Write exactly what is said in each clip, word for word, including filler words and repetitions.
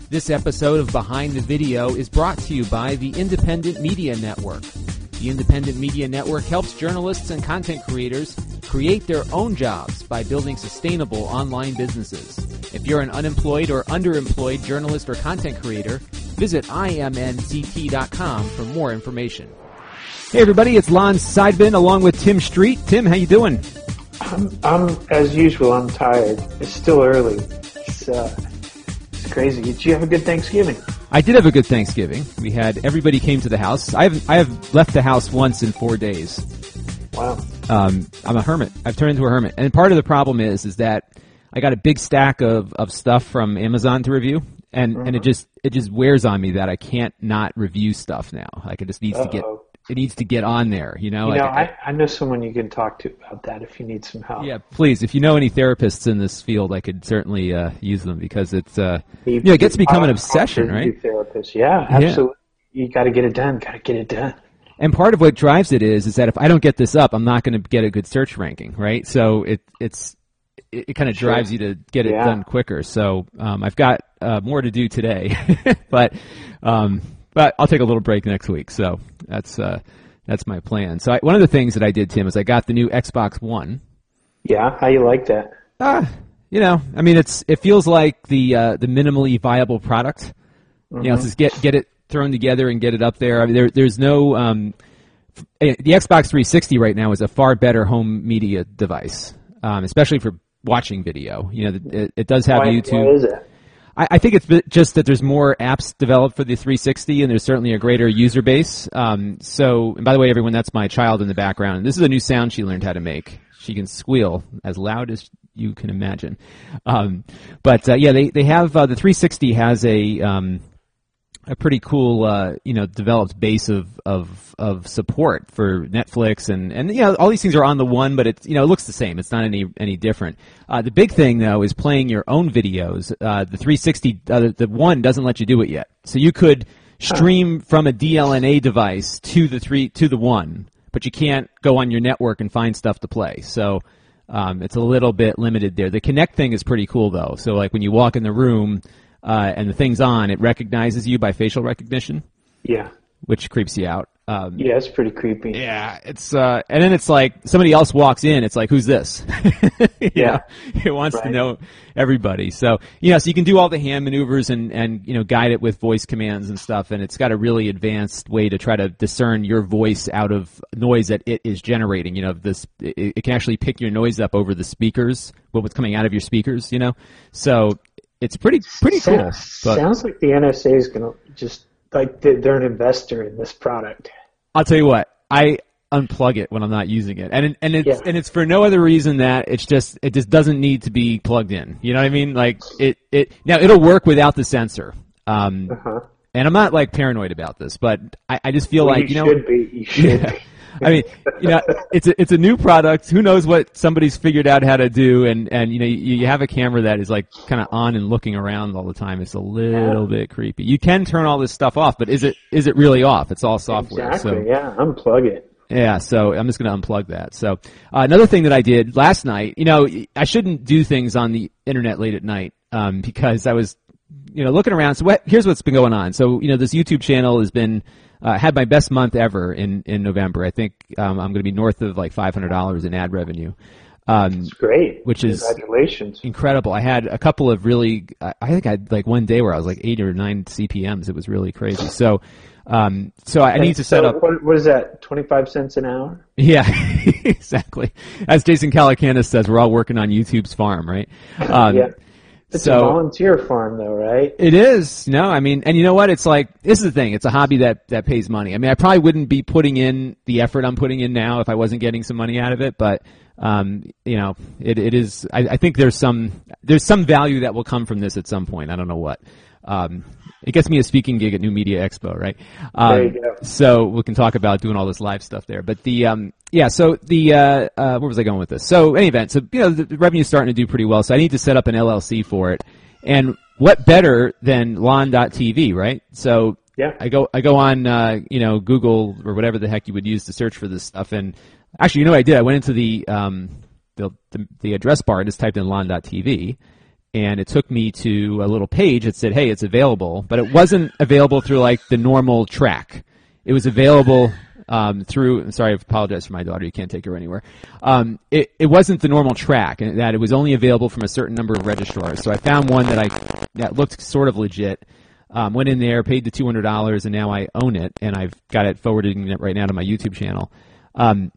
This episode of Behind the Video is brought to you by the Independent Media Network. The Independent Media Network helps journalists and content creators create their own jobs by building sustainable online businesses. If you're an unemployed or underemployed journalist or content creator, visit I M N C T dot com for more information. Hey everybody, it's Lon Seidman along with Tim Street. Tim, how you doing? I'm, I'm as usual, I'm tired. It's still early. It's, uh, it's crazy. Did you have a good Thanksgiving? I did have a good Thanksgiving. We had, everybody came to the house. I have I have left the house once in four days. Wow. Um, I'm a hermit. I've turned into a hermit. And part of the problem is, is that I got a big stack of, of stuff from Amazon to review, and, mm-hmm. and it just it just wears on me that I can't not review stuff now. Like it just needs Uh-oh. to get it needs to get on there, you know. You know, like, I, I know someone you can talk to about that if you need some help. Yeah, please. If you know any therapists in this field, I could certainly uh, use them because it's uh, you know, it gets to become an obsession, right? Therapists, yeah, absolutely. Yeah. You got to get it done. Got to get it done. And part of what drives it is is that if I don't get this up, I'm not going to get a good search ranking, right? So it it's it, it kind of drives sure. you to get it yeah. done quicker. So um, I've got uh, more to do today, but um, but I'll take a little break next week. So that's uh, that's my plan. So I, one of the things that I did, Tim, is I got the new Xbox One. Yeah, how you like that? Ah, you know, I mean, it's it feels like the uh, the minimally viable product. Mm-hmm. You know, just get get it thrown together and get it up there. I mean, there there's no um, the Xbox three sixty right now is a far better home media device, um, especially for watching video. You know, it, it does have why, YouTube. Why is it? I, I think it's just that there's more apps developed for the three sixty, and there's certainly a greater user base. Um, so, and by the way, everyone, that's my child in the background. This is a new sound she learned how to make. She can squeal as loud as you can imagine. Um, but uh, yeah, they they have uh, the three sixty has a um, a pretty cool, uh, you know, developed base of, of, of support for Netflix and, and, you know, all these things are on the one, but it's, you know, it looks the same. It's not any, any different. Uh, the big thing though is playing your own videos. Uh, the three sixty, uh, the, the one doesn't let you do it yet. So you could stream from a D L N A device to the three, to the one, but you can't go on your network and find stuff to play. So, um, it's a little bit limited there. The Kinect thing is pretty cool though. So like when you walk in the room, Uh, and the thing's on, it recognizes you by facial recognition. Yeah. Which creeps you out. Um, yeah, it's pretty creepy. Yeah, it's, uh, and then it's like, somebody else walks in, it's like, who's this? you yeah. know, it wants right. to know everybody. So, you know, so you can do all the hand maneuvers and, and, you know, guide it with voice commands and stuff, and it's got a really advanced way to try to discern your voice out of noise that it is generating. You know, this, it, it can actually pick your noise up over the speakers, what's coming out of your speakers, you know? So, it's pretty pretty cool. But sounds like the N S A is going to just, like, they're an investor in this product. I'll tell you what, I unplug it when I'm not using it. And and it's, yeah. and it's for no other reason that it's just, it just doesn't need to be plugged in. You know what I mean? Like, it, it now it'll work without the sensor. Um, uh-huh. And I'm not, like, paranoid about this, but I, I just feel well, like, you, you know. know. You should be. You should yeah. be. I mean, you know, it's a, it's a new product. Who knows what somebody's figured out how to do? And, and you know, you, you have a camera that is like kind of on and looking around all the time. It's a little yeah. bit creepy. You can turn all this stuff off, but is it is it really off? It's all software. Exactly. So, yeah, unplug it. Yeah, so I'm just going to unplug that. So uh, another thing that I did last night, you know, I shouldn't do things on the internet late at night um, because I was, you know, looking around. So what, here's what's been going on. So, you know, this YouTube channel has been. Uh, had my best month ever in, in November. I think um, I'm going to be north of like five hundred dollars in ad revenue. Um, That's great. Which is Congratulations. Incredible. I had a couple of really, I think I had like one day where I was like eight or nine C P Ms. It was really crazy. So, um, so I, I need to set so up. What, what is that? twenty-five cents an hour? Yeah, exactly. As Jason Calacanis says, we're all working on YouTube's farm, right? Um, yeah. It's so, a volunteer farm, though, right? It is. No, I mean, and you know what? It's like, this is the thing. It's a hobby that, that pays money. I mean, I probably wouldn't be putting in the effort I'm putting in now if I wasn't getting some money out of it, but, um, you know, it, it is, I, I think there's some, there's some value that will come from this at some point. I don't know what. Um, it gets me a speaking gig at New Media Expo, right? Um, there you go. So we can talk about doing all this live stuff there. But the, um, yeah, so the, uh, uh, where was I going with this? So any event, so, you know, the, the revenue's starting to do pretty well. So I need to set up an L L C for it. And what better than Lon dot T V, right? So yeah. I go, I go on, uh, you know, Google or whatever the heck you would use to search for this stuff. And actually, you know what I did? I went into the, um, the, the, the address bar and just typed in Lon dot T V. and it took me to a little page that said, hey, it's available, but it wasn't available through like the normal track. It was available um, through, sorry, I apologize for my daughter, you can't take her anywhere. Um, it, it wasn't the normal track, and that it was only available from a certain number of registrars. So I found one that I that looked sort of legit, um, went in there, paid the two hundred dollars, and now I own it, and I've got it forwarding it right now to my YouTube channel. Um,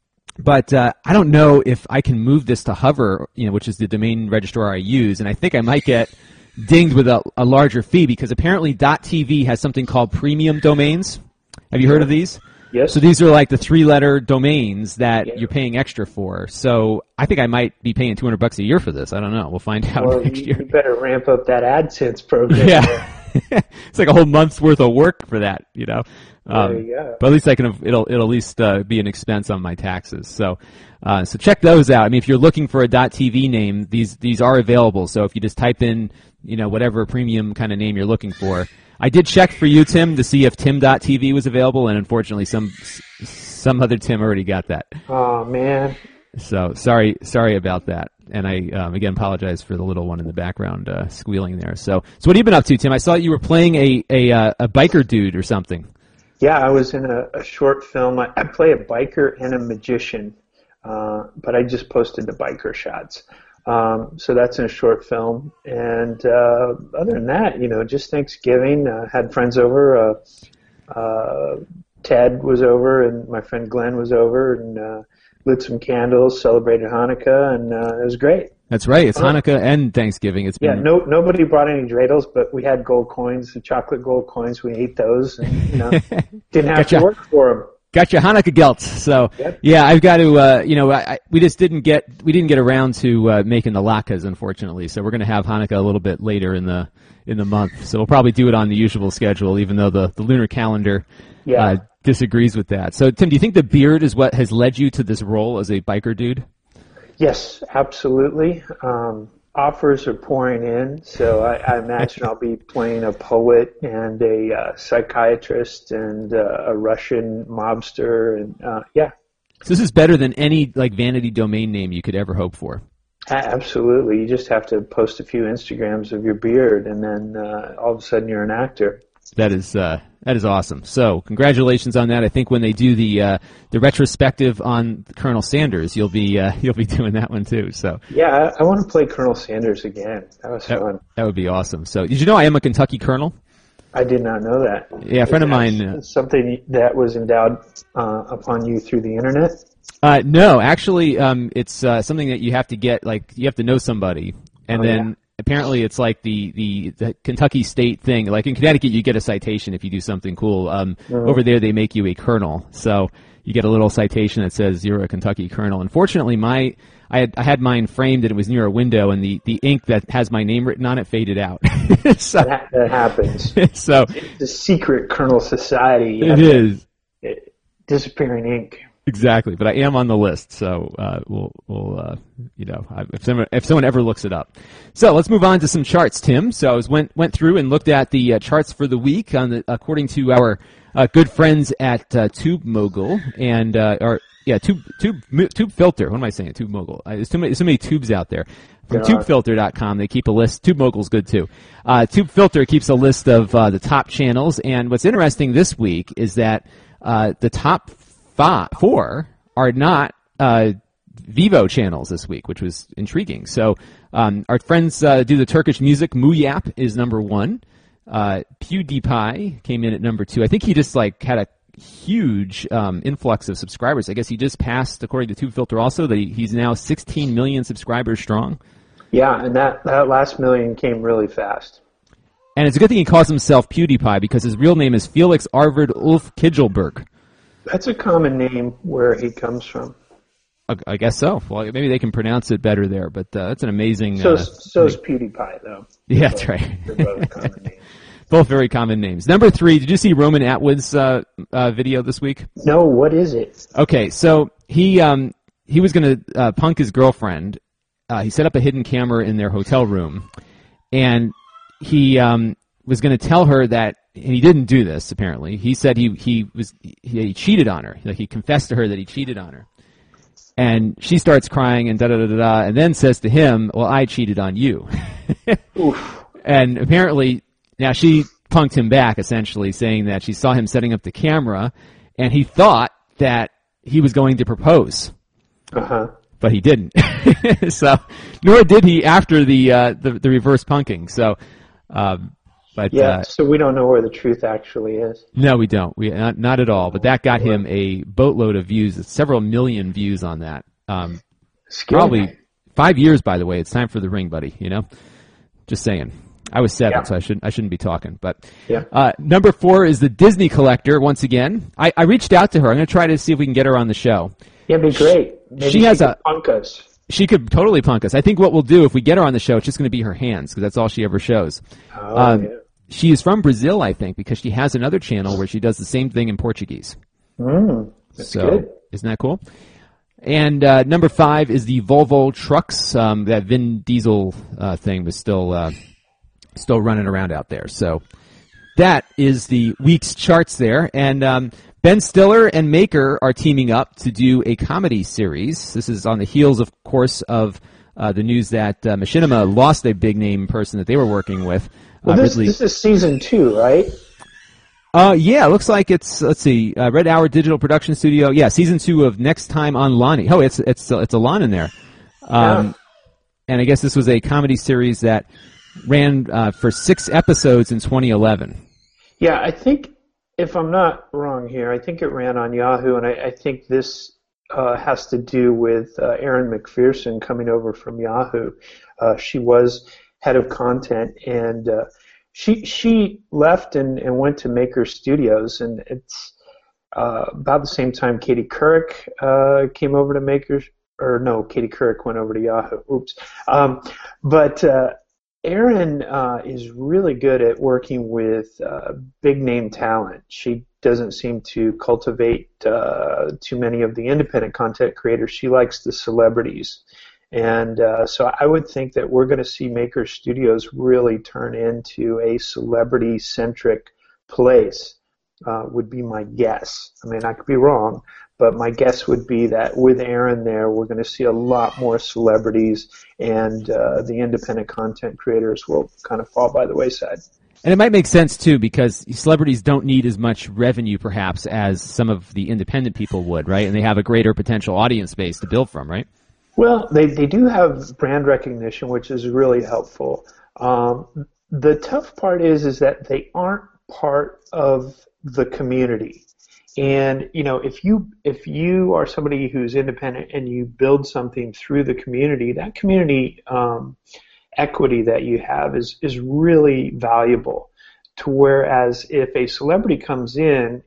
But uh, I don't know if I can move this to Hover, you know, which is the domain registrar I use, and I think I might get dinged with a, a larger fee because apparently .tv has something called premium domains. Have you heard of these? Yes. So these are like the three-letter domains that Yeah. you're paying extra for. So I think I might be paying two hundred bucks a year for this. I don't know. We'll find out Well, next you, year. you better ramp up that AdSense program. Yeah. It's like a whole month's worth of work for that, you know. Um, There you go. But at least I can. It'll it'll at least uh, be an expense on my taxes. So, uh, so check those out. I mean, if you're looking for a .tv name, these these are available. So if you just type in, you know, whatever premium kind of name you're looking for. I did check for you, Tim, to see if Tim.tv was available, and unfortunately, some some other Tim already got that. Oh man. So sorry, sorry about that. And I um, again apologize for the little one in the background uh, squealing there. So, so what have you been up to, Tim? I saw you were playing a a, uh, a biker dude or something. Yeah, I was in a, a short film. I, I play a biker and a magician, uh, but I just posted the biker shots. Um, so that's in a short film. And uh, other than that, you know, just Thanksgiving. Uh, had friends over. Uh, uh, Ted was over, and my friend Glenn was over, and uh, lit some candles, celebrated Hanukkah, and uh, it was great. That's right. It's Oh. Hanukkah and Thanksgiving. It's Yeah, been no, nobody brought any dreidels, but we had gold coins, the chocolate gold coins. We ate those, and you know, didn't have Gotcha. to work for them. got your Hanukkah gelt. So Yep. yeah, I've got to. Uh, you know, I, I, we just didn't get we didn't get around to uh, making the latkes, unfortunately. So we're going to have Hanukkah a little bit later in the in the month. So we'll probably do it on the usual schedule, even though the, the lunar calendar Yeah. uh, disagrees with that. So Tim, do you think the beard is what has led you to this role as a biker dude? Yes, absolutely. Um, offers are pouring in, so I, I imagine I'll be playing a poet and a uh, psychiatrist and uh, a Russian mobster, and uh, yeah, So this is better than any like vanity domain name you could ever hope for. a- absolutely. You just have to post a few Instagrams of your beard, and then uh, all of a sudden you're an actor. That is uh, that is awesome. So congratulations on that. I think when they do the uh, the retrospective on Colonel Sanders, you'll be uh, you'll be doing that one too. So Yeah, I, I want to play Colonel Sanders again. That was that, fun. that would be awesome. So did you know I am a Kentucky Colonel? I did not know that. Yeah, a friend of Is that mine. Uh, Something that was endowed uh, upon you through the internet. uh, no, actually, um, it's uh, something that you have to get. Like you have to know somebody, and Oh, then yeah. apparently it's like the, the the Kentucky State thing. Like in Connecticut, you get a citation if you do something cool. Um, Mhm. Over there, they make you a colonel. So you get a little citation that says you're a Kentucky colonel. Unfortunately, my I had I had mine framed and it was near a window, and the, the ink that has my name written on it faded out. so That, that happens. so It's the secret Colonel Society. You it have to- is. it- disappearing ink. Exactly, but I am on the list, so uh, we'll, we'll uh, you know, I- if someone if someone ever looks it up. So let's move on to some charts, Tim. So I was went went through and looked at the uh, charts for the week on the according to our uh, good friends at uh, Tube Mogul and uh, or yeah, Tube Tube Mo- Tube Filter. What am I saying? Tube Mogul. Uh, there's too many so many tubes out there. From There tube are. filter dot com, they keep a list. Tube Mogul's good too. Uh, Tube Filter keeps a list of uh, the top channels, and what's interesting this week is that uh, the top five, four are not uh, Vivo channels this week, which was intriguing. So um, our friends uh, do the Turkish music. Muyap is number one. Uh, PewDiePie came in at number two. I think he just like had a huge um, influx of subscribers. I guess he just passed, according to Tube Filter, also that he, he's now sixteen million subscribers strong. Yeah, and that, that last million came really fast. And it's a good thing he calls himself PewDiePie because his real name is Felix Arvid Ulf Kjellberg. That's a common name where he comes from. I, I guess so. Well, maybe they can pronounce it better there, but uh, that's an amazing. So Uh, so's PewDiePie, though. yeah, that's right. They're both common names. Both very common names. Number three, did you see Roman Atwood's uh, uh, video this week? No, what is it? Okay, so he um, he was going to uh, punk his girlfriend. Uh, he set up a hidden camera in their hotel room, and he um, was going to tell her that, and he didn't do this apparently. He said he he was he, he cheated on her. Like he confessed to her that he cheated on her, And she starts crying and da da da da da, and then says to him, "Well, I cheated on you." Oof. And apparently, now she punked him back, essentially saying that she saw him setting up the camera, and he thought that he was going to propose, Uh-huh. but he didn't. So, nor did he after the uh, the, the reverse punking. So, um, but Yeah, uh, so we don't know where the truth actually is. no, we don't. We not, not at all. But that got him a boatload of views, several million views on that. Um, Scary. probably five years, by the way. It's time for the ring, buddy. You know, just saying. I was seven, Yeah. so I shouldn't I shouldn't be talking. But Yeah. uh, number four is the Disney Collector. Once again, I, I reached out to her. I'm going to try to see if we can get her on the show. Yeah, it'd be great. Maybe She has could a- punk us. She could totally punk us. I think what we'll do if we get her on the show, it's just going to be her hands because that's all she ever shows. Oh, Um, yeah. She is from Brazil, I think, because she has another channel where she does the same thing in Portuguese. Mm, that's so, good. isn't that cool? And uh, number five is the Volvo trucks. Um, that Vin Diesel uh, thing was still uh, still running around out there. So that is the week's charts there. And um, Ben Stiller and Maker are teaming up to do a comedy series. This is on the heels, of course, of uh, the news that uh, Machinima lost a big name person that they were working with. Well, uh, this, Ridley. this is season two, right? Uh, yeah, it looks like it's, let's see, uh, Red Hour Digital Production Studio. Yeah, season two of Next Time on Lonnie. Oh, it's, it's, it's a Lon in there. Um, Yeah. and I guess this was a comedy series that ran, uh, for six episodes in twenty eleven. Yeah, I think, if I'm not wrong here, I think it ran on Yahoo, and I, I think this uh, has to do with uh, Erin McPherson coming over from Yahoo. Uh, she was head of content, and uh, she she left and, and went to Maker Studios, and it's uh, about the same time Katie Couric uh, came over to Maker, or no, Katie Couric went over to Yahoo. Oops. Um, but uh, Erin uh, is really good at working with uh, big name talent. She doesn't seem to cultivate uh, too many of the independent content creators. She likes the celebrities. And uh, so I would think that we're going to see Maker Studios really turn into a celebrity-centric place, uh, would be my guess. I mean, I could be wrong, but my guess would be that with Erin there, we're going to see a lot more celebrities, and uh, the independent content creators will kind of fall by the wayside. And it might make sense, too, because celebrities don't need as much revenue, perhaps, as some of the independent people would, right? And they have a greater potential audience base to build from, right? Well, they, they do have brand recognition, which is really helpful. Um, the tough part is is that they aren't part of the community. And you know, if you if you are somebody who's independent and you build something through the community, that community um, equity that you have is is really valuable. To whereas if a celebrity comes in,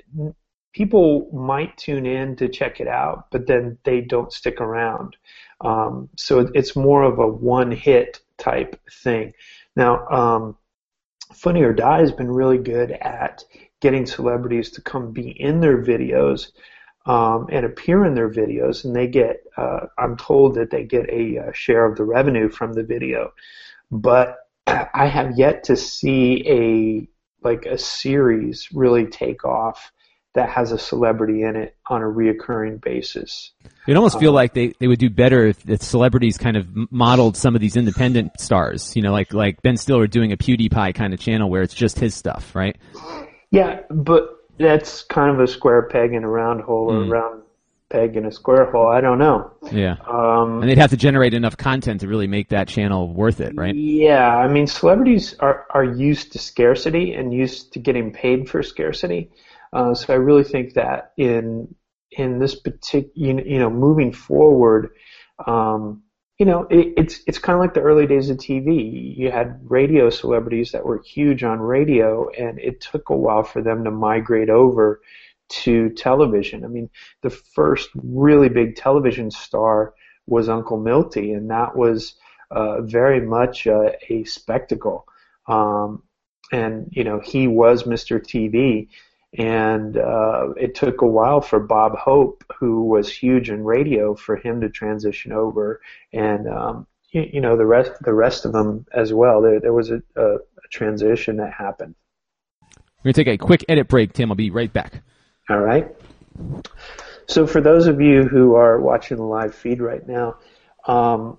people might tune in to check it out, but then they don't stick around. Um, so it's more of a one-hit type thing. Now, um, Funny or Die has been really good at getting celebrities to come be in their videos um, and appear in their videos, and they get, uh, I'm told that they get a, uh share of the revenue from the video. But I have yet to see a like a series really take off that has a celebrity in it on a reoccurring basis. You'd almost feel Um, like they, they would do better if the celebrities kind of modeled some of these independent stars, you know, like like Ben Stiller doing a PewDiePie kind of channel where it's just his stuff, right? Yeah, but that's kind of a square peg in a round hole, or Mm. a round peg in a square hole. I don't know. Yeah. Um, And they'd have to generate enough content to really make that channel worth it, right? Yeah, I mean, celebrities are, are used to scarcity and used to getting paid for scarcity. Uh, so I really think that in in this particular, you, you know, moving forward, um, you know, it, it's it's kind of like the early days of T V. You had radio celebrities that were huge on radio, and it took a while for them to migrate over to television. I mean, the first really big television star was Uncle Milty, and that was uh, very much uh, a spectacle. Um, and you know, he was Mister T V. And uh, it took a while for Bob Hope, who was huge in radio, for him to transition over, and um, you, you know the rest the rest of them as well. There there was a, a, a transition that happened. We're going to take a quick edit break, Tim. I'll be right back. All right. So for those of you who are watching the live feed right now, um,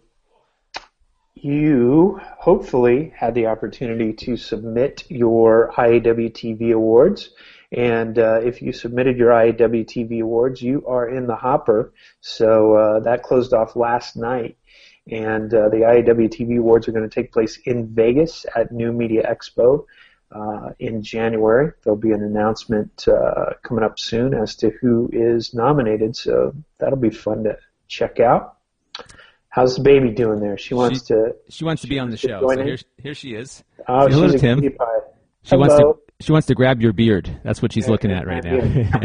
you hopefully had the opportunity to submit your I A W T V awards. And uh, if you submitted your I A W T V awards, you are in the hopper. So uh, that closed off last night. And uh, the I A W T V awards are going to take place in Vegas at New Media Expo uh, in January. There'll be an announcement uh, coming up soon as to who is nominated. So that'll be fun to check out. How's the baby doing there? She wants she, to. She wants to be on the show. So here, here she is. Oh, Say hello she's to a Tim. cutie pie. She Hello. wants to. She wants to grab your beard. That's what she's looking at right now.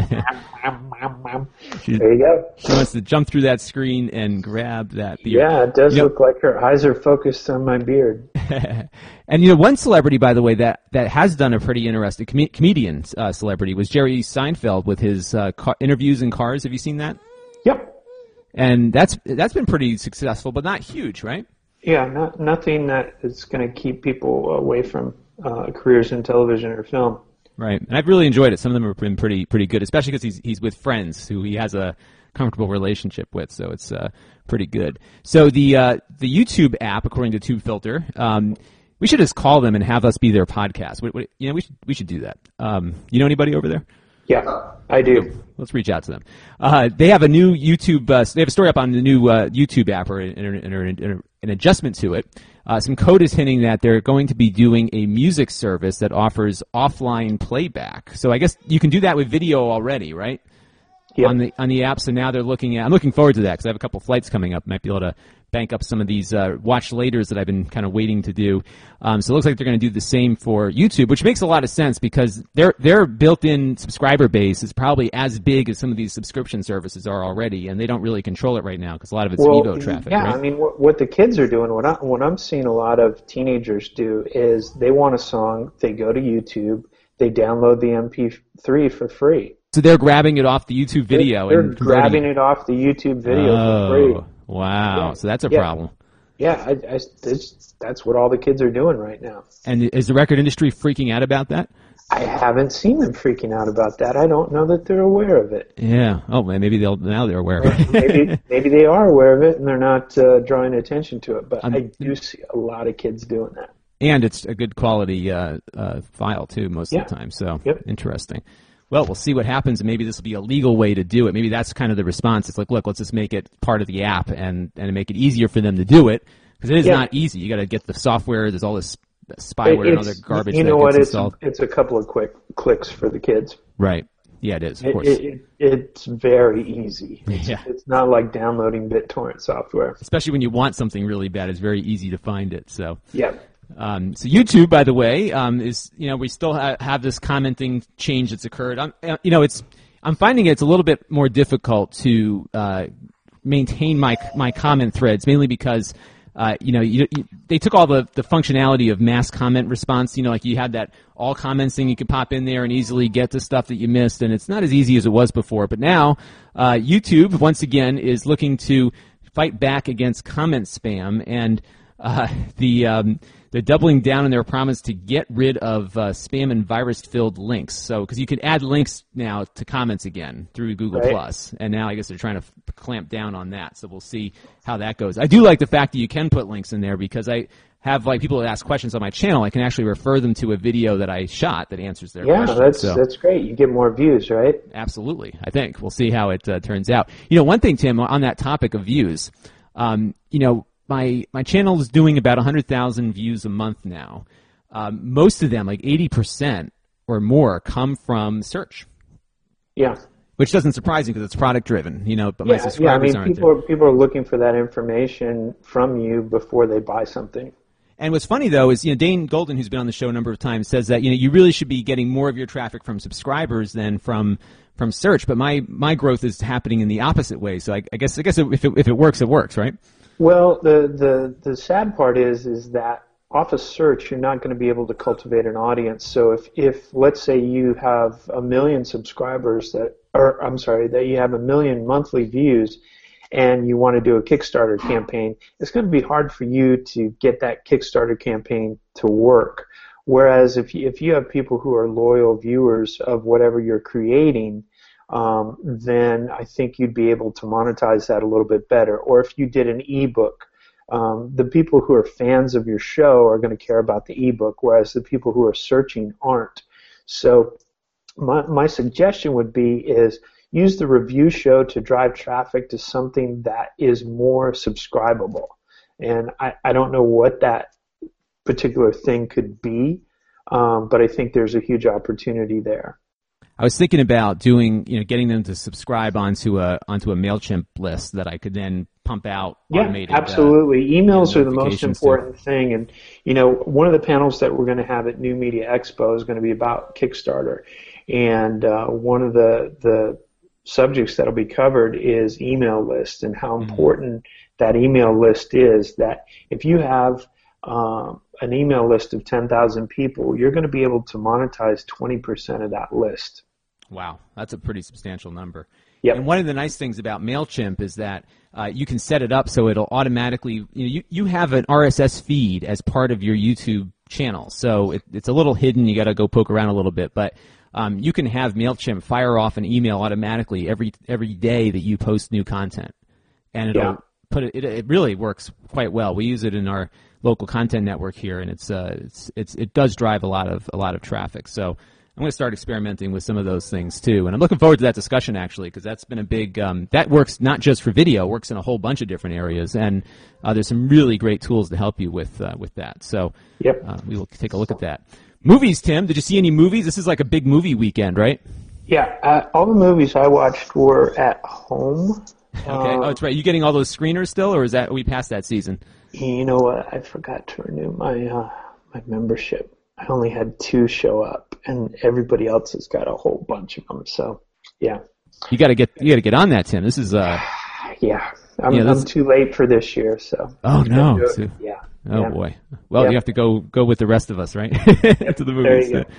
she, there you go. She wants to jump through that screen and grab that beard. Yeah, it does you look know, like her eyes are focused on my beard. And you know, one celebrity, by the way, that, that has done a pretty interesting com- comedian uh, celebrity was Jerry Seinfeld with his uh, car- interviews in cars. Have you seen that? Yep. And that's that's been pretty successful, but not huge, right? Yeah, not, nothing that is going to keep people away from uh, careers in television or film. Right, and I've really enjoyed it. Some of them have been pretty pretty good, especially because he's he's with friends who he has a comfortable relationship with, so it's uh, pretty good. So the uh, the YouTube app, according to TubeFilter, um, we should just call them and have us be their podcast. What, what, you know, we should we should do that. Um, you know anybody over there? Yeah, I do. Let's reach out to them. Uh, they have a new YouTube. Uh, they have a story up on the new uh, YouTube app, or an, an, an, an adjustment to it. Uh, some code is hinting that they're going to be doing a music service that offers offline playback. So I guess you can do that with video already, right? Yep. On the on the app. So now they're looking at. I'm looking forward to that because I have a couple flights coming up. Might be able to bank up some of these uh, watch laters that I've been kind of waiting to do. Um, so it looks like they're going to do the same for YouTube, which makes a lot of sense because their their built-in subscriber base is probably as big as some of these subscription services are already, and they don't really control it right now because a lot of it's well, Evo traffic. Yeah, right? I mean, what, what the kids are doing, what, I, what I'm seeing a lot of teenagers do is they want a song, they go to YouTube, they download the M P three for free. So they're grabbing it off the YouTube video. They're, and they're grabbing it off the YouTube video oh, for free. Wow, yeah. so that's a yeah. problem. Yeah, I, I, it's, that's what all the kids are doing right now. And is the record industry freaking out about that? I haven't seen them freaking out about that. I don't know that they're aware of it. Yeah. Oh, man, maybe they'll now they're aware of it. maybe maybe they are aware of it and they're not uh, drawing attention to it. But um, I do see a lot of kids doing that. And it's a good quality uh, uh, file too, most yeah. of the time. So yep. Interesting. Well, we'll see what happens, and maybe this will be a legal way to do it. Maybe that's kind of the response. It's like, look, let's just make it part of the app and and make it easier for them to do it because it is yeah. not easy. You got to get the software. There's all this spyware it, and other garbage. You know that what? gets It's installed. a, it's a couple of quick clicks for the kids. Right. Yeah, it is. Of it, course. It, it, it's very easy. It's, yeah. It's not like downloading BitTorrent software. Especially when you want something really bad, it's very easy to find it. So. Yeah. Um, so YouTube, by the way, um, is, you know, we still ha- have this commenting change that's occurred. I'm, uh, you know, it's, I'm finding it's a little bit more difficult to, uh, maintain my, my comment threads, mainly because, uh, you know, you, you, they took all the, the functionality of mass comment response. You know, like you had that all comments thing you could pop in there and easily get to stuff that you missed, and it's not as easy as it was before. But now, uh, YouTube, once again, is looking to fight back against comment spam, and, uh, the, um, they're doubling down on their promise to get rid of uh, spam and virus-filled links. So, because you can add links now to comments again through Google right. Plus, and now I guess they're trying to f- clamp down on that. So we'll see how that goes. I do like the fact that you can put links in there because I have like people that ask questions on my channel. I can actually refer them to a video that I shot that answers their yeah, questions. Yeah, that's so, that's great. You get more views, right? Absolutely. I think we'll see how it uh, turns out. You know, one thing, Tim, on that topic of views, um, you know. My my channel is doing about one hundred thousand views a month now. Um, most of them, like eighty percent or more, come from search. Yeah. Which doesn't surprise me because it's product driven, you know, but yeah, my subscribers yeah, I mean, aren't people there. Are, people are looking for that information from you before they buy something. And what's funny, though, is, you know, Dane Golden, who's been on the show a number of times, says that, you know, you really should be getting more of your traffic from subscribers than from from search. But my, my growth is happening in the opposite way. So I, I guess I guess if it, if it works, it works, right? Well, the, the, the sad part is is that off of search, you're not going to be able to cultivate an audience. So if, if let's say you have a million subscribers that, or I'm sorry, that you have a million monthly views and you want to do a Kickstarter campaign, it's going to be hard for you to get that Kickstarter campaign to work. Whereas if you, if you have people who are loyal viewers of whatever you're creating, um, then I think you'd be able to monetize that a little bit better. Or if you did an ebook, um, the people who are fans of your show are going to care about the ebook, whereas the people who are searching aren't. So my, my suggestion would be is use the review show to drive traffic to something that is more subscribable. And I, I don't know what that particular thing could be, um, but I think there's a huge opportunity there. I was thinking about doing, you know, getting them to subscribe onto a onto a MailChimp list that I could then pump out yeah, automated. Absolutely. Uh, Emails are the most important too. thing. And, you know, one of the panels that we're going to have at New Media Expo is going to be about Kickstarter. And uh, one of the the subjects that will be covered is email lists and how important mm-hmm. that email list is. That if you have um, an email list of ten thousand people, you're going to be able to monetize twenty percent of that list. Wow, that's a pretty substantial number. Yep. And one of the nice things about MailChimp is that uh, you can set it up so it'll automatically, you know, you, you have an R S S feed as part of your YouTube channel. So it, it's a little hidden. You got to go poke around a little bit. But um, you can have MailChimp fire off an email automatically every every day that you post new content. And it'll yeah. put it, it, it really works quite well. We use it in our local content network here, and it's uh, it's it's it does drive a lot of a lot of traffic. So I'm going to start experimenting with some of those things too, and I'm looking forward to that discussion actually, because that's been a big um, that works not just for video, works in a whole bunch of different areas, and uh, there's some really great tools to help you with uh, with that. So yep. uh, we will take a look at that. Movies, Tim. Did you see any movies? This is like a big movie weekend, right? Yeah, uh, all the movies I watched were at home. Okay. Um, oh, that's right. You getting all those screeners still, or is that are we past that season? You know what? I forgot to renew my uh, my membership. I only had two show up, and everybody else has got a whole bunch of them. So, yeah. You got to get you got to get on that, Tim. This is uh. yeah, I'm, yeah, I'm too late for this year. So. Oh no. So, yeah. Oh yeah. boy. Well, yeah. you have to go go with the rest of us, right? to the movies. There you go.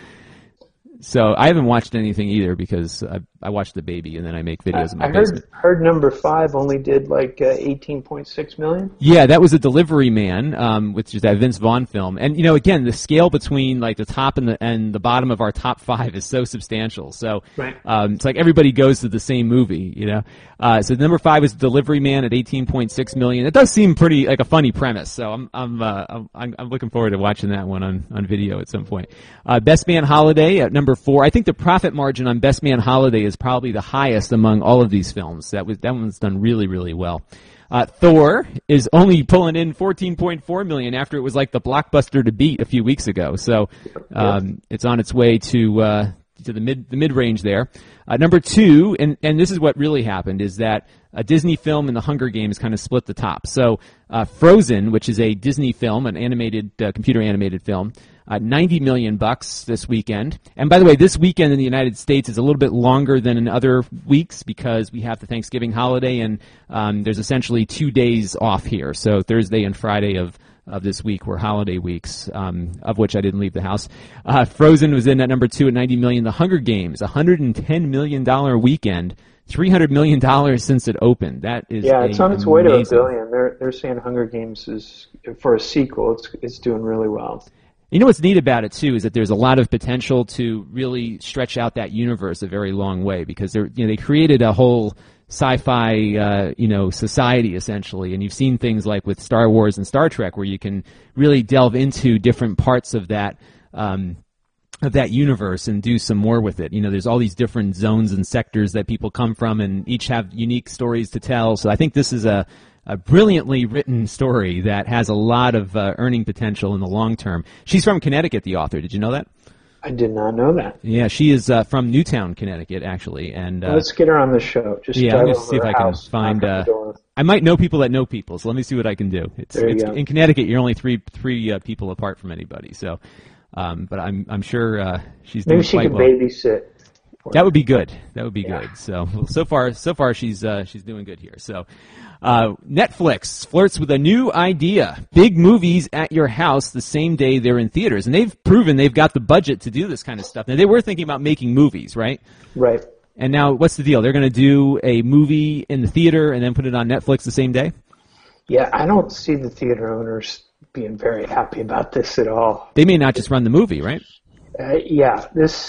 So I haven't watched anything either because I, I watched The Baby and then I make videos uh, in my I basement. heard, heard number five only did like uh, eighteen point six million. Yeah, that was a Delivery Man, um, which is that Vince Vaughn film. And you know, again, the scale between like the top and the and the bottom of our top five is so substantial. So right. um, it's like everybody goes to the same movie, you know. Uh, so number five is Delivery Man at eighteen point six million. It does seem pretty like a funny premise. So I'm I'm uh, I'm, I'm looking forward to watching that one on on video at some point. Uh, Best Man Holiday at number four. I think the profit margin on Best Man Holiday is probably the highest among all of these films. That was that one's done really, really well. Uh, Thor is only pulling in fourteen point four million after it was like the blockbuster to beat a few weeks ago. So um, it's on its way to uh, to the mid the mid range there. Uh, number two, and and this is what really happened, is that a Disney film and the Hunger Games kind of split the top. So uh, Frozen, which is a Disney film, an animated uh, computer animated film. Uh, ninety million bucks this weekend. And by the way, this weekend in the United States is a little bit longer than in other weeks because we have the Thanksgiving holiday, and um, there's essentially two days off here. So Thursday and Friday of, of this week were holiday weeks, um, of which I didn't leave the house. Uh, Frozen was in at number two at ninety million. The Hunger Games, one hundred ten million dollars weekend. three hundred million dollars since it opened. That is yeah, it's a, on its way to a amazing. billion. They're they're saying Hunger Games is for a sequel. It's it's doing really well. You know what's neat about it too is that there's a lot of potential to really stretch out that universe a very long way because they're you know they created a whole sci-fi uh, you know society essentially, and you've seen things like with Star Wars and Star Trek where you can really delve into different parts of that. Um, of that universe and do some more with it. You know, there's all these different zones and sectors that people come from and each have unique stories to tell. So I think this is a, a brilliantly written story that has a lot of uh, earning potential in the long term. She's from Connecticut, the author. Did you know that? I did not know that. Yeah, she is uh, from Newtown, Connecticut, actually. And uh, well, let's get her on the show. Just yeah, I'm going to see if I can find. Uh, I might know people that know people, so let me see what I can do. It's, there you it's go. In Connecticut, you're only three three uh, people apart from anybody. So. Um, but I'm I'm sure uh, she's doing maybe she quite could well. babysit. That would be good. That would be yeah. good. So well, so far so far she's uh, she's doing good here. So uh, Netflix flirts with a new idea: big movies at your house the same day they're in theaters, and they've proven they've got the budget to do this kind of stuff. Now they were thinking about making movies, right? Right. And now what's the deal? They're going to do a movie in the theater and then put it on Netflix the same day? Yeah, I don't see the theater owners being very happy about this at all. They may not just run the movie, right? Uh, yeah, this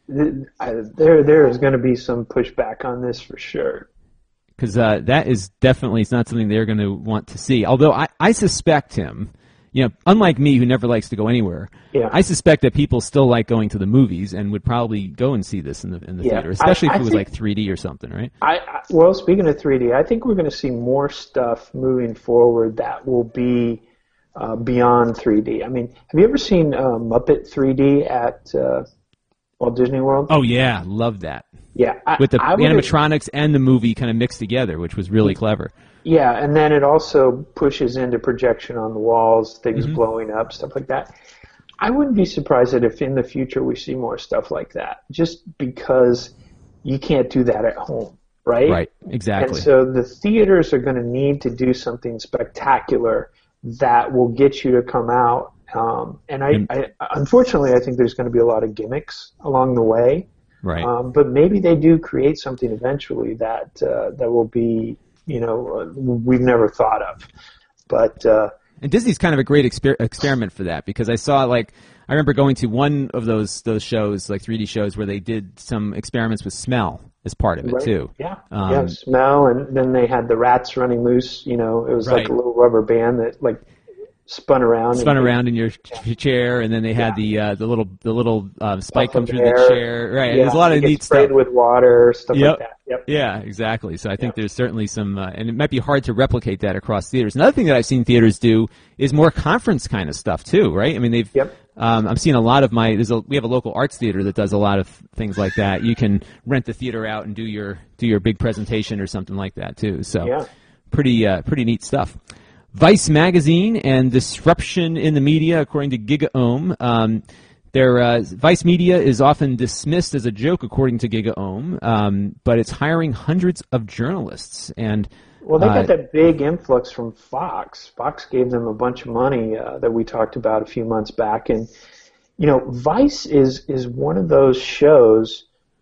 there there is going to be some pushback on this for sure. Because uh, that is definitely it's not something they're going to want to see. Although I, I suspect him, you know, unlike me who never likes to go anywhere, yeah. I suspect that people still like going to the movies and would probably go and see this in the in the yeah. theater, especially I, if I it was think, like three D or something, right? I, I well, speaking of three D, I think we're going to see more stuff moving forward that will be uh, beyond three D. I mean, have you ever seen uh, Muppet three D at uh, Walt Disney World? Oh yeah, love that. Yeah, I, with the I animatronics and the movie kind of mixed together, which was really clever. Yeah, and then it also pushes into projection on the walls, things mm-hmm. blowing up, stuff like that. I wouldn't be surprised that if in the future we see more stuff like that, just because you can't do that at home, right? Right, exactly. And so the theaters are going to need to do something spectacular that will get you to come out. Um, and I, I, unfortunately, I think there's going to be a lot of gimmicks along the way. Right. Um, but maybe they do create something eventually that uh, that will be, you know, uh, we've never thought of. But uh, and Disney's kind of a great exper- experiment for that, because I saw, like, I remember going to one of those those shows, like three D shows, where they did some experiments with smell as part of it right. too. Yeah, um, yeah, smell, and then they had the rats running loose. You know, it was right. like a little rubber band that like spun around. Spun and, around in your yeah. chair, and then they had yeah. the uh, the little the little uh, spike come through air. the chair. Right, yeah. there's a lot of neat neat sprayed stuff. with water, stuff yep. like that. Yep. Yeah, exactly. So I think yep. there's certainly some, uh, and it might be hard to replicate that across theaters. Another thing that I've seen theaters do is more conference kind of stuff too, right? I mean, they've. Yep. Um, I'm seeing a lot of my. There's a, we have a local arts theater that does a lot of things like that. You can rent the theater out and do your do your big presentation or something like that too. So, yeah. pretty uh, pretty neat stuff. Vice magazine and disruption in the media, according to GigaOM. Um, their uh, Vice Media is often dismissed as a joke, according to GigaOM, um, but it's hiring hundreds of journalists. And well, they got uh, that big influx from Fox. Fox gave them a bunch of money uh, that we talked about a few months back, and you know, Vice is is one of those shows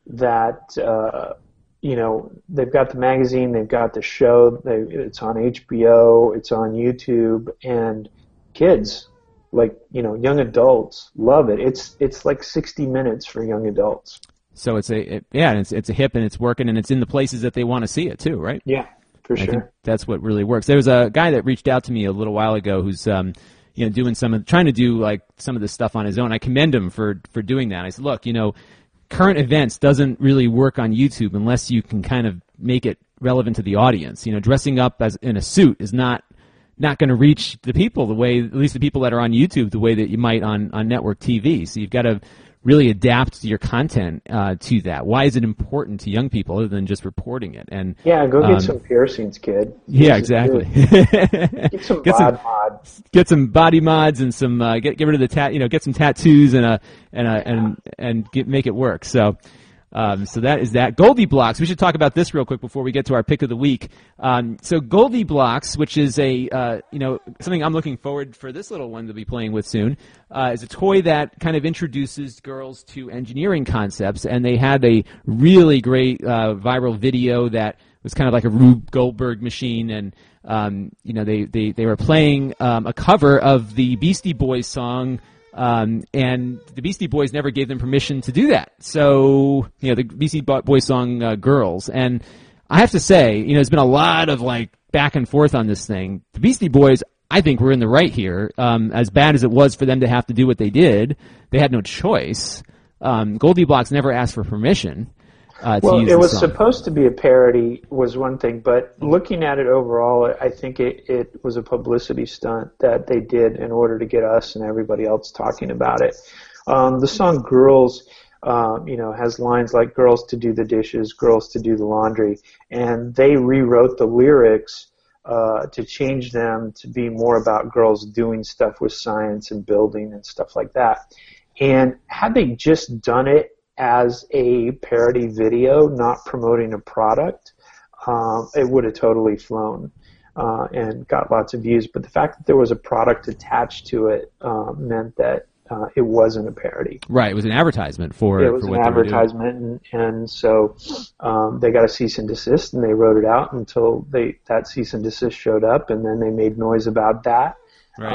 that. Uh, You know, they've got the magazine, they've got the show, they, it's on H B O, it's on YouTube, and kids, like, you know, young adults love it. It's it's like sixty minutes for young adults. So it's a it, yeah, it's it's a hip and it's working and it's in the places that they want to see it too, right? Yeah, for I sure. think that's what really works. There was a guy that reached out to me a little while ago who's um, you know, doing some of, trying to do like some of this stuff on his own. I commend him for for doing that. I said, look, you know, current events doesn't really work on YouTube unless you can kind of make it relevant to the audience. You know, dressing up as in a suit is not not going to reach the people the way, at least the people that are on YouTube, the way that you might on, on network T V. So you've got to really adapt your content uh, to that. Why is it important to young people other than just reporting it? And yeah, go get um, some piercings, kid. Yeah, exactly. Get some get bod some, mods. Get some body mods and some uh, get get rid of the tat. You know, get some tattoos and a and a, and and get, make it work. So. Um, so that is that. Goldie Blocks. We should talk about this real quick before we get to our pick of the week. Um, so Goldie Blocks, which is a uh, you know something I'm looking forward for this little one to be playing with soon, uh, is a toy that kind of introduces girls to engineering concepts. And they had a really great uh, viral video that was kind of like a Rube Goldberg machine, and um, you know they they they were playing um, a cover of the Beastie Boys song. Um, and the Beastie Boys never gave them permission to do that. So, you know, the Beastie Boys song, uh, Girls. And I have to say, you know, there's been a lot of, like, back and forth on this thing. The Beastie Boys, I think, were in the right here. Um, as bad as it was for them to have to do what they did, they had no choice. Um, Goldie Blocks never asked for permission. Uh, to well, use it the was song. supposed to be a parody was one thing, but looking at it overall, I think it, it was a publicity stunt that they did in order to get us and everybody else talking about it. Um, the song Girls, um, you know, has lines like girls to do the dishes, girls to do the laundry, and they rewrote the lyrics uh, to change them to be more about girls doing stuff with science and building and stuff like that. And had they just done it as a parody video, not promoting a product, um, it would have totally flown uh, and got lots of views. But the fact that there was a product attached to it uh, meant that uh, it wasn't a parody. Right, it was an advertisement for, yeah, it was for an what advertisement, and, and so um, they got a cease and desist, and they wrote it out until they that cease and desist showed up, and then they made noise about that. Right. Um,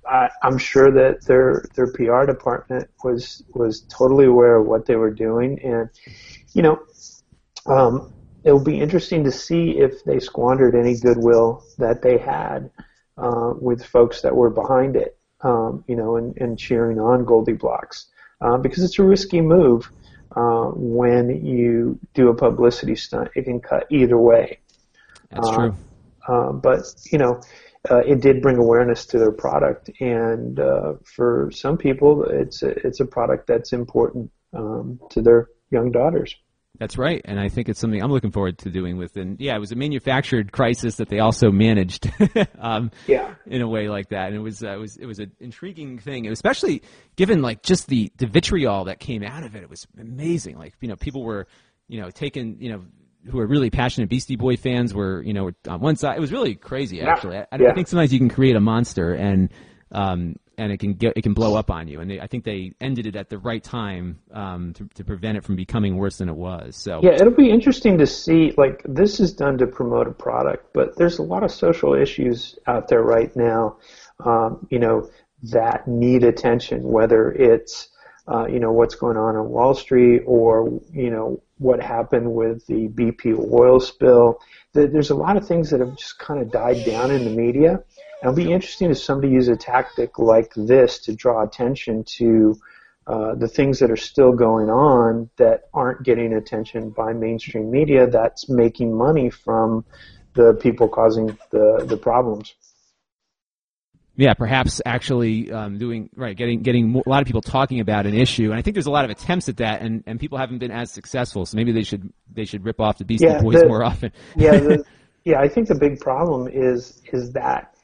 I, I'm sure that their their P R department was was totally aware of what they were doing, and you know, um, it'll be interesting to see if they squandered any goodwill that they had uh, with folks that were behind it, um, you know, and, and cheering on Goldie Blocks, uh, because it's a risky move uh, when you do a publicity stunt. It can cut either way. That's uh, true. Uh, but you know. Uh, it did bring awareness to their product, and uh, for some people, it's a, it's a product that's important um, to their young daughters. That's right, and I think it's something I'm looking forward to doing with. And yeah, it was a manufactured crisis that they also managed, um, yeah, in a way like that. And it was uh, it was it was an intriguing thing, especially given like just the the vitriol that came out of it. It was amazing. Like you know, people were you know taking you know. who are really passionate Beastie Boy fans were, you know, on one side. It was really crazy, actually. I, yeah. I think sometimes you can create a monster and um, and it can get it can blow up on you. And they, I think they ended it at the right time um, to, to prevent it from becoming worse than it was. So yeah, it'll be interesting to see. Like this is done to promote a product, but there's a lot of social issues out there right now, um, you know, that need attention. Whether it's uh, you know what's going on on Wall Street, or you know. what happened with the B P oil spill. There's a lot of things that have just kind of died down in the media. And it'll be interesting if somebody uses a tactic like this to draw attention to uh, the things that are still going on that aren't getting attention by mainstream media that's making money from the people causing the, the problems. Yeah, perhaps actually um, doing right, getting getting more, a lot of people talking about an issue, and I think there's a lot of attempts at that, and, and people haven't been as successful. So maybe they should they should rip off the Beastie yeah, Boys the, more often. yeah, the, yeah. I think the big problem is is that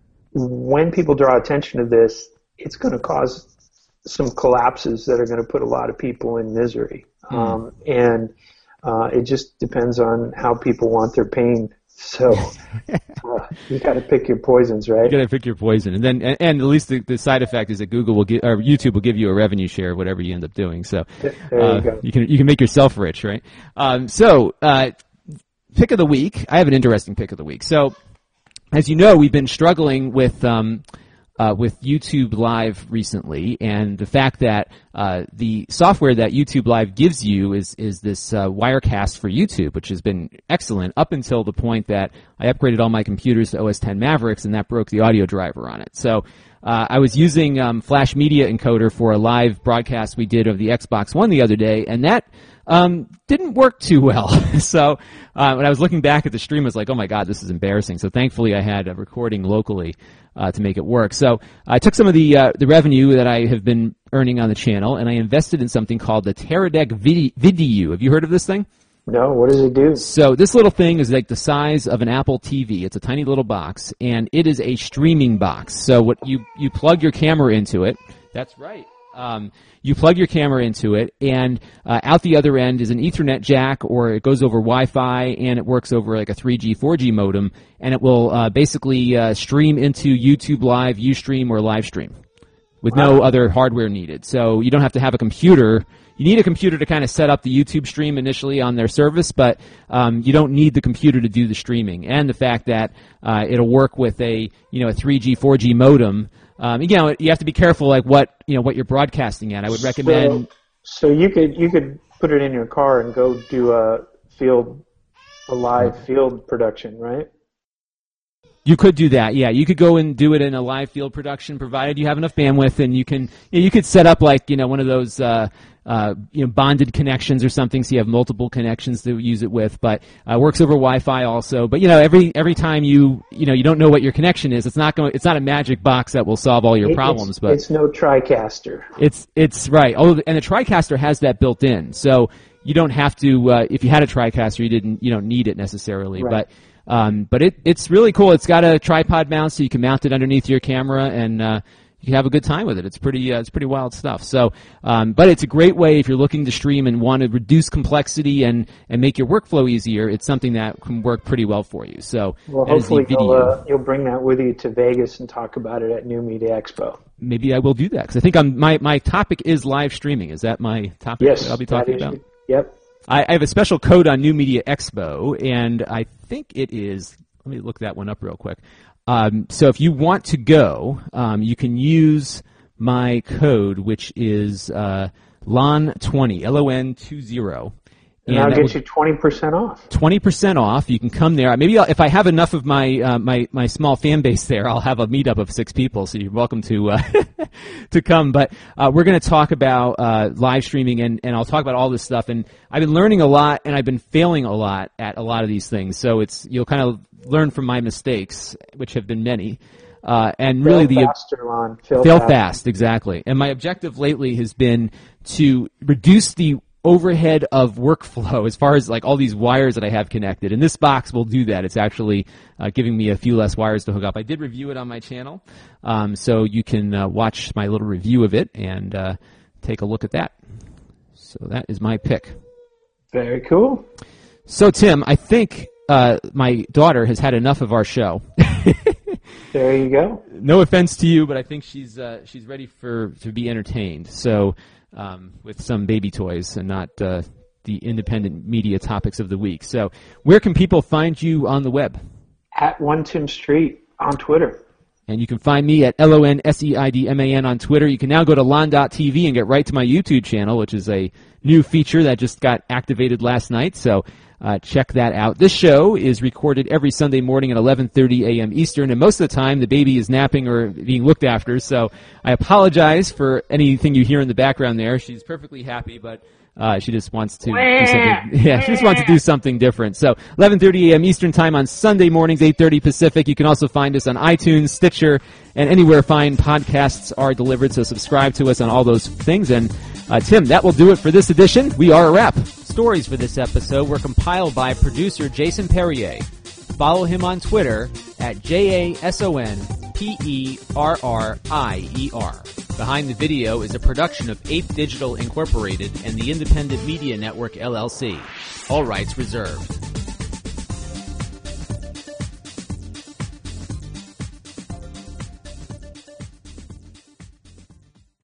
when people draw attention to this, it's going to cause some collapses that are going to put a lot of people in misery, mm. um, and uh, it just depends on how people want their pain. So uh, you got to pick your poisons, right? You got to pick your poison, and then and, and at least the, the side effect is that Google will give or YouTube will give you a revenue share of whatever you end up doing. So there uh, you go. You can you can make yourself rich, right? Um, so uh, pick of the week. I have an interesting pick of the week. So as you know, we've been struggling with. Um, Uh, with YouTube Live recently, and the fact that uh, the software that YouTube Live gives you is is this uh, Wirecast for YouTube, which has been excellent up until the point that I upgraded all my computers to O S ten Mavericks, and that broke the audio driver on it. So uh, I was using um, Flash Media Encoder for a live broadcast we did of the Xbox One the other day, and that um, didn't work too well. So uh, when I was looking back at the stream, I was like, oh my God, this is embarrassing. So thankfully I had a recording locally Uh, to make it work. So I took some of the uh, the revenue that I have been earning on the channel, and I invested in something called the Teradek Vid- Vidiu. Have you heard of this thing? No, what does it do? So this little thing is like the size of an Apple T V. It's a tiny little box, and it is a streaming box. So what you you plug your camera into it. That's right. Um, you plug your camera into it, and uh, out the other end is an Ethernet jack, or it goes over Wi-Fi, and it works over like a three G, four G modem, and it will uh, basically uh, stream into YouTube Live, Ustream, or Livestream with wow. no other hardware needed. So you don't have to have a computer. You need a computer to kind of set up the YouTube stream initially on their service, but um, you don't need the computer to do the streaming. And the fact that uh, it'll work with a you know a three G, four G modem. Um, you know, you have to be careful, like what you know, what you're broadcasting at. I would recommend. So, so you could you could put it in your car and go do a field, a live field production, right? You could do that, yeah. You could go and do it in a live field production, provided you have enough bandwidth, and you can. You, know, you could set up like you know one of those uh, uh, you know bonded connections or something, so you have multiple connections to use it with. But uh, works over Wi-Fi also. But you know every every time you you know you don't know what your connection is, it's not going. It's not a magic box that will solve all your it, problems. It's, but it's no TriCaster. It's it's right. Oh, and the TriCaster has that built in, so you don't have to. Uh, if you had a TriCaster, you didn't. You don't need it necessarily, right. but. Um, but it, it's really cool. It's got a tripod mount, so you can mount it underneath your camera, and uh, you can have a good time with it. It's pretty, uh, it's pretty wild stuff. So, um, but it's a great way if you're looking to stream and want to reduce complexity and, and make your workflow easier. It's something that can work pretty well for you. So, well, hopefully you'll, uh, you'll bring that with you to Vegas and talk about it at New Media Expo. Maybe I will do that because I think I'm, my my topic is live streaming. Is that my topic yes, that I'll be talking about? Yep. I, I have a special code on New Media Expo, and I think it is. Let me look that one up real quick. Um, so if you want to go, um, you can use my code, which is uh, L O N twenty, L O N twenty. And, and I'll get you twenty percent off. twenty percent off. You can come there. Maybe I'll, if I have enough of my uh, my my small fan base there, I'll have a meetup of six people. So you're welcome to uh, to come. But uh, we're going to talk about uh, live streaming, and, and I'll talk about all this stuff. And I've been learning a lot, and I've been failing a lot at a lot of these things. So it's you'll kind of learn from my mistakes, which have been many. Uh, and really fail the faster, Lon. Fail, fail fast. fast, exactly. And my objective lately has been to reduce the overhead of workflow as far as like all these wires that I have connected. And this box will do that. It's actually uh, giving me a few less wires to hook up. I did review it on my channel, um, so you can uh, watch my little review of it and uh, take a look at that. So that is my pick. Very cool. So Tim, I think uh, my daughter has had enough of our show. There you go. No offense to you, but I think she's uh, she's ready for to be entertained. So um, with some baby toys and not uh, the independent media topics of the week. So where can people find you on the web? At One Tim Street on Twitter. And you can find me at L O N S E I D M A N on Twitter. You can now go to lon dot T V and get right to my YouTube channel, which is a new feature that just got activated last night. So uh, check that out. This show is recorded every Sunday morning at eleven thirty a.m. Eastern, and most of the time the baby is napping or being looked after. So I apologize for anything you hear in the background there. She's perfectly happy, but Uh, she just wants to do something. Yeah, she just wants to do something different. So, eleven thirty a.m. Eastern Time on Sunday mornings, eight thirty Pacific. You can also find us on iTunes, Stitcher, and anywhere fine podcasts are delivered. So, subscribe to us on all those things. And uh, Tim, that will do it for this edition. We are a wrap. Stories for this episode were compiled by producer Jason Perrier. Follow him on Twitter at J A S O N P E R R I E R. Behind the Video is a production of Ape Digital Incorporated and the Independent Media Network, L L C. All rights reserved.